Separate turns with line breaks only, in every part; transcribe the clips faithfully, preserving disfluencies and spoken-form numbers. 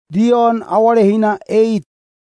Dion awale hina eight.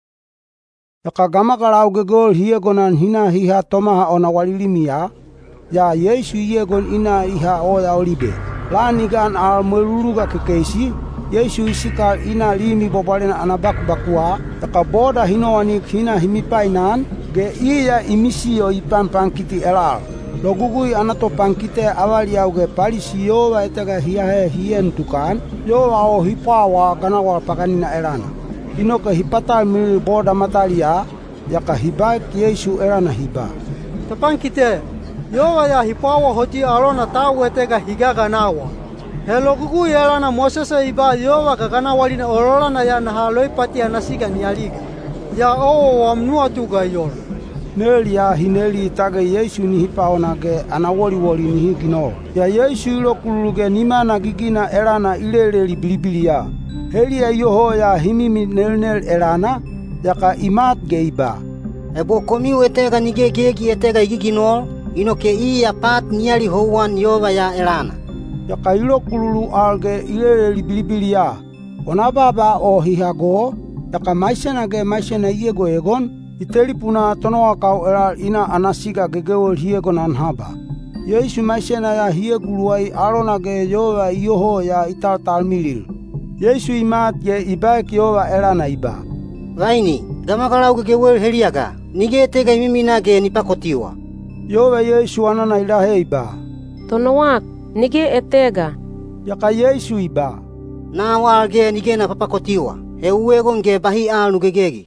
Yaka gamakalau gegol hiegonan hina hiha tomaha ona walilimia. Ya Yesu hiegon ina iha oya olibe. Lanigan al meluluga kekeisi. Yesu isikal ina limi bobalena anabakbakua. Yaka boda hinoanik hina himipainan. Ge iya imisio ipampankiti elal. Logugui anato pankite awali auge palisi yowa etega hiahe hien tukan. Yowa o hipawa ganawal pakanina elana. Inoke hipatal mil boda matalia. Yaka hibaik Yesu elana hiba.
Tapankite, yowa ya hipawa hoti alona tau etega higaga nawa. Helo gugu elana Mosese iba yowa kaganawalina orolana ya nahaloi pati anasiga nialiga. Ya o wamnua tuga yor.
Neli ya hineli tage Yesu ni hipaonage anawoli woli ni higino. Ya Yesu ilo kuluge nimana gigina elana ileleli bilibilia. Heli ya yoho ya himimi nelnel elana. Yaka imat geiba.
Ebo komiu etega nige gegi etega igigino. Inoke iya pat niali howan yowa ya elana.
Yaka ilo kululu alge ileleli bilibilia. Onababa o hihago. Yaka maisenage maisena iego egon. Itelipuna tonoa kau elal ina anasiga gegewel hiegon anhaba. Yesu maisena ya hieguluai alonage yowa yoho ya ital talmilil. Yesu imat ye ibaik yowa elana iba.
Vaini, gamakalau gegewel heliaga. Nige etega imimina ge nipakotiwa.
Yowa Yesu anana ilahe iba.
Tonoak, nige etega.
Yaka Yesu iba.
Na wal ge nige na papakotiwa. He uegon ge bahi al nugegegi.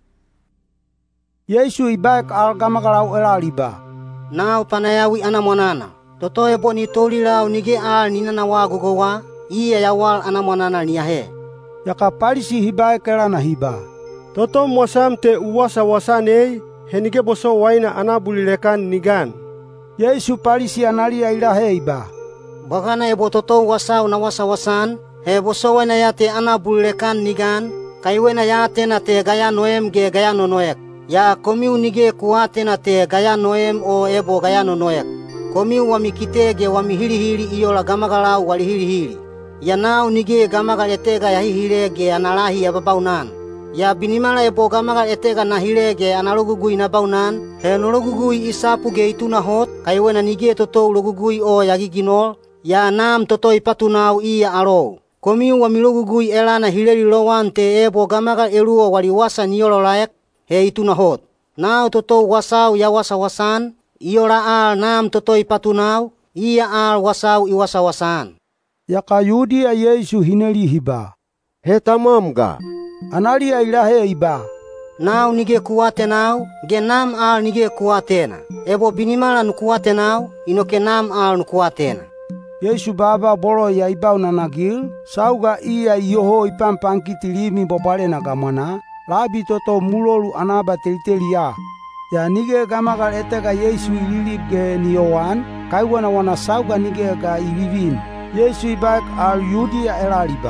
Yesu ibaik al gamakalau elal iba.
Nau panayawi anamwanana. Toto ebo ni tolilau nige al ninana wa gogowa. Iya yawal anamwanana niyahe.
Yaka palisi hibaik elana hiba.
Toto mosam te uwasa wasanei. Henige boso waina anabulilekan nigan.
Yesu palisi analia ilahe iba.
Bakana ebo toto wasau na wasa wasan. He boso waina yate anabulilekan nigan. Kaiwena yate na te gaya noem ge gaya nonoek. Ya komiu nige kuate na te gaya noem o ebo gaya nonoek. Komiu wamikite ge wamihilihili iyo la gamagalau walihilihili. Ya nau nige gamagal etega ya hihile ge analahi ya babaunan. Ya binimala ebo gamagal etega na hile ge analogugui na baunan. He nologugui isapu ge ituna hot. Kaiwena nige toto logugui o yagiginol. Ya nam toto ipatunau iya aro. Komiu wamilogugui elana hileli lowan te ebo gamagal eluo waliwasa niyolo laek. He ituna hot. Nau toto wasau ya wasa wasan. Iola al nam toto ipatunau. Iya al wasau iwasa wasan.
Yaka Yudia Yesu hineli hiba.
He tamam ga.
Analia ilahe iba.
Nau nige kuate nau. Ge nam al nige kuatena. Ebo binimala nukuate nau. Inoke nam al nukuatena.
Yesu baba bolo ya ibau nanagil. Sauga iya yoho ipampankiti limi bopale nagamana. Labi toto mulolu anaba telitelia. Ya nige gamagal etega Yesu ililip ge niowan. Kaiwana wana sauga nige ga ibibin. Yesu ibak al Yudia elaliba.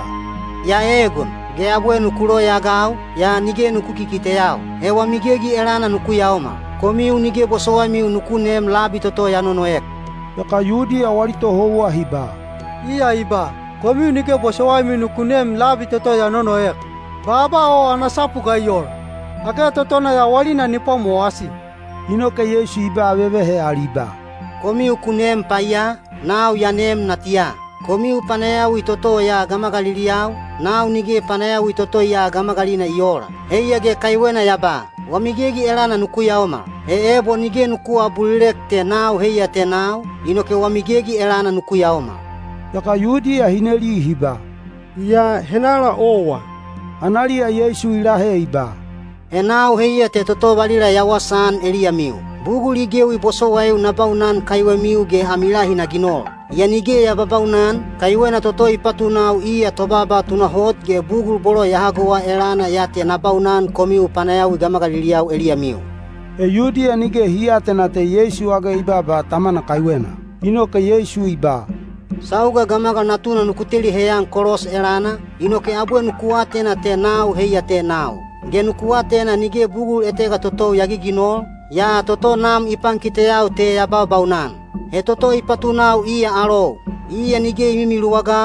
Ya egon, ge abwe nukulo ya gau. Ya nige nukukikite yao. Hewa migegi elana nuku yaoma. Komiu nige bosowa miu nukunem labi toto ya nonoek.
Yaka Yudia walito howa hiba.
Iya iba. Komiu nige bosowa miu nukunem labi toto ya nonoek. Baba o anasapu gayor. Ake totona ya walina nipo moasi.
Inoke Yesu iba wewehe aliba.
Komiu kunem paya, nau yanem natia. Komiu panayau itoto ya gamagaliliau, nau nige panayau itoto ya gamagalina iora. Heia ge kaiwena yaba, wamigegi elana nuku yaoma. He ebo nige nuku abulilek te nau heia te nau, inoke wamigegi elana nuku yaoma.
Yaka Yudia hineli hiba.
Ya henala owa.
Analia Yesu ilahe iba.
Enau heia te toto balila yawasan elia miu. Buguli gewi boso waeu na baunan kaiwe miu ge amilahi na ginol. Ya nige ya babaunan, kaiwe na toto ipatunau iya tobaba tunahot ge bugul bolo yahagowa elana yate na baunan komiu panayau gamagaliliau elia miu.
E Yudia nige hiate na te Yesu aga iba ba tamana kaiwena. Inoke Yesu iba.
Sauga gamagal natuna nukutili heyang koros elana, inoke abwe nukuate na te nau heia te nau. Ge nukuate na nige bugul etega toto yagiginol, ya toto nam ipang kite yau te yabau baunan. He toto ipatunau iya aro, iya nige imimi luwagau,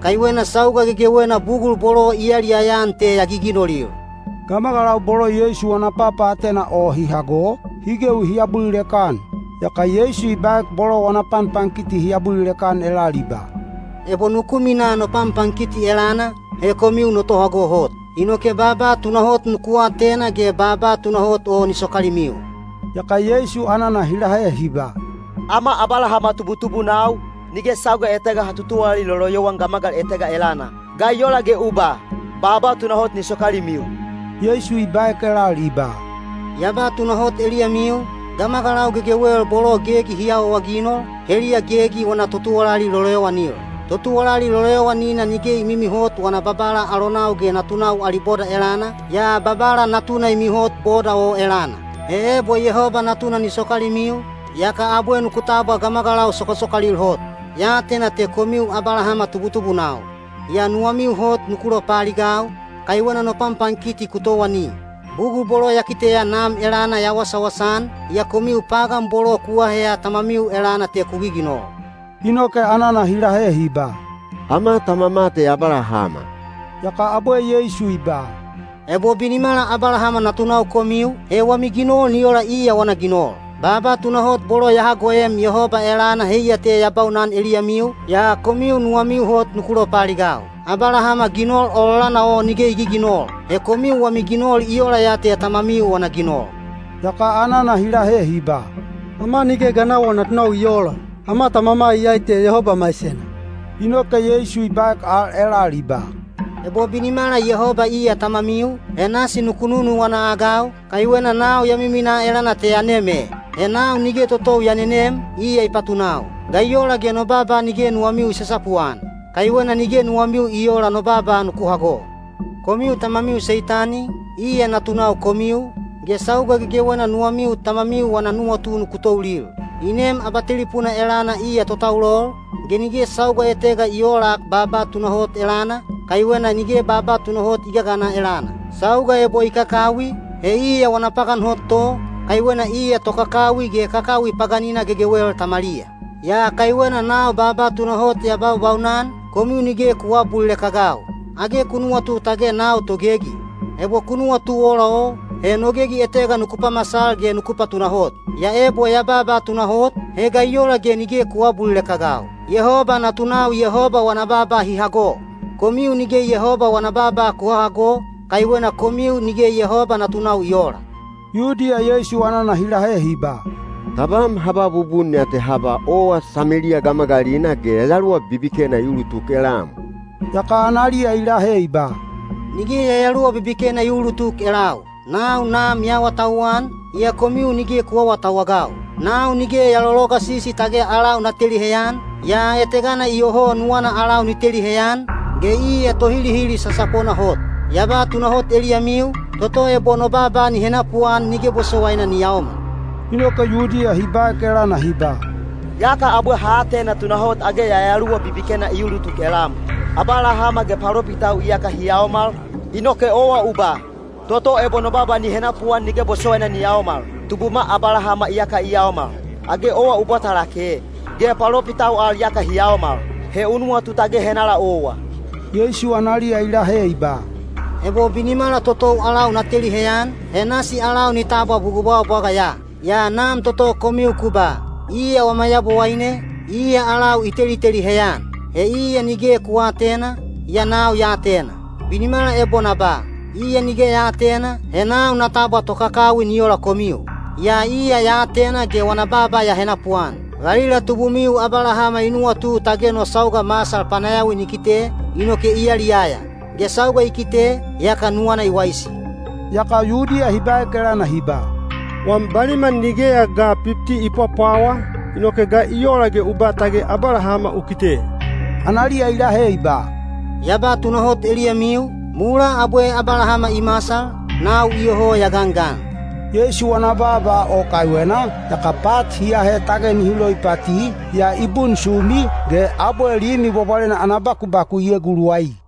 kaiwena sauga gegewena bugul bolo ialiayan te yagiginolil.
Gamagalau bolo Yesu wana papa atena o hihago, higeu hiabulilekan. Yaka Yesu ibaik bolo wana panpankiti hiabulilekan elaliba.
Ebo nukumina no panpankiti elana, he komiu no tohago hot. Inoke baba tunahot nukua tena ge baba tunahot o nisokalimiu.
Yaka Yesu anana hilahe hiba.
Ama abalahama tubu-tubu nau, nige sauga etega hatutuali loloyowan gamagal etega elana. Gayola ge uba, baba tunahot nisokalimiu.
Yesu ibaik elaliba.
Yaba tunahot elia miu, gamagalau gegewel bolo gegi hiao wagino, helia gegi wana tutualali loloyowanil. Totualali lolewanina nige imimi hot wana babala alonau ge natunau aliboda elana, ya babala natuna imihot boda o elana. E bo Yehova natuna ni sokali miu, yaka abue nukutaba gamagalau sokosokalil hot. Ya tena te komiu abalahama tubutubu nau. Ya nuamiu hot nukulo paligau, kaiwana no pampankiti kutowani. Bugu bolo yakite ya nam elana ya wasawasan, ya komiu pagam bolo kuahea tamamiu elana te kugigino.
Inoke anana hilahe hiba.
Ama tamamate Abalahama.
Yaka abue Yesu iba.
Ebo binimala Abalahama natunau komiu, he wamiginol niola iya wana ginol. Baba tunahot bolo yahagoem Yehova elana heia te yabaunan eliamiu, ya komiu nuamiu hot nukulo paligau. Abalahama ginol olana o nige igi ginol, he komiu wamiginol iola ya te tamamiu wana ginol.
Yaka anana hilahe hiba.
Ama nige ganawa natunau iola. Ama tamama iyaite Yehova maisena.
Inoke Yesu ibaik al elaliba.
Ebo binimala Yehova iya tamamiu, enasi nukununu wana agau, kaiwena nao yamimina elana te aneme. Enao nige totou yanenem, iya ipatunau. Gayola ge no baba nige nuamiu sesapuan. Kaiwena nige nuamiu iola no baba nukuhago. Komiu tamamiu seitani, iya natunau komiu, ge sauga gegewena nuamiu tamamiu wana nuatu nukutoulil. Inem abatelipuna elana iya totaulol, genige sauga etega iolak baba tunahot elana, kaiwena nige baba tunahot igagana elana. Sauga ebo ikakawi, he iya wanapakan hot to, kaiwena iya tokakawi ge kakawi paganina gegewel tamalia. Ya kaiwena nao baba tunahot ya bau baunan, komiu nige kuwabul lekagau. Age kunua tu tage nao togegi. Ebo kunua tu ola o, he nogegi etega nukupa masal ge nukupa tunahot. Ya ebo ya baba tunahot, he gayola ge nige kuwabul lekagau. Yehova natunau Yehova wana baba hihago. Komiu nige Yehova wana baba kuhago, kaiwena komiu nige Yehova natunau iola.
Yudia Yesu anana hilahe hiba.
Tabam haba bubun ate haba owa Samaria gamagalina ge lalua bibikena yulutuk elam.
Yaka analia ilahe hiba.
Nige ya yalua bibikena yulutuk elau. Nau nam ya watawan, ia komiu nige kuwa watawagau. Nau nige ya loloka sisi tage alau nateli heyan, ya etegana iyoho nuana alau niteli heyan, ge iya tohili hili sasapona hot. Yaba tunahot eliamiu, toto ebo no baba ni henapuan nige bosowaina ni yaoma.
Inoka Yudia hiba kera na hiba.
Yaka abu hate na tunahot age ya yalua bibikena iyulutuk elam. Abalahama ge paropitau iyaka hiyaomal, inoke owa uba. Toto ebo no baba ni henapuan nige bosowaina ni yaomal. Tubuma Abalahama iyaka iyaomal. Age owa uba talake. Ge paropitau al yaka hiyaomal. He unua tutage henala owa.
Yesu analia ilahe hiba.
Ebo binimala toto alau nateli heyan, henasi alau nitaba bugubawa bwagaya. Ya nam toto komiu kuba. Iya wamayabu waine, iya alau iteli-teli heyan. He iya nige kuwa tena, ya nau ya tena. Binimala ebo naba, iya nige ya tena, he nau nataba tokakawi niola komiu. Ya iya ya tena ge wanababa ya henapuan. Galila tubumiu Abalahama inua tu tageno sauga masal panayawi nikite, inoke iya liaya. Ge sauga ikite, yaka nuana iwaisi.
Yaka Yudia hiba kera na hiba.
Wambaliman nige ya ga fifty ipapawa, inoke ga iyola ge uba tage Abalahama ukite.
Analia ilahe hiba.
Yaba tunahot eliamiu, mula abwe Abalahama imasal, nau iyoho ya gangan.
Yesu wana baba o kaiwena, yaka pat hiya he tage nihilo ipati, ya ibun sumi, ge abwe limi bobalena anabaku baku ye guruai.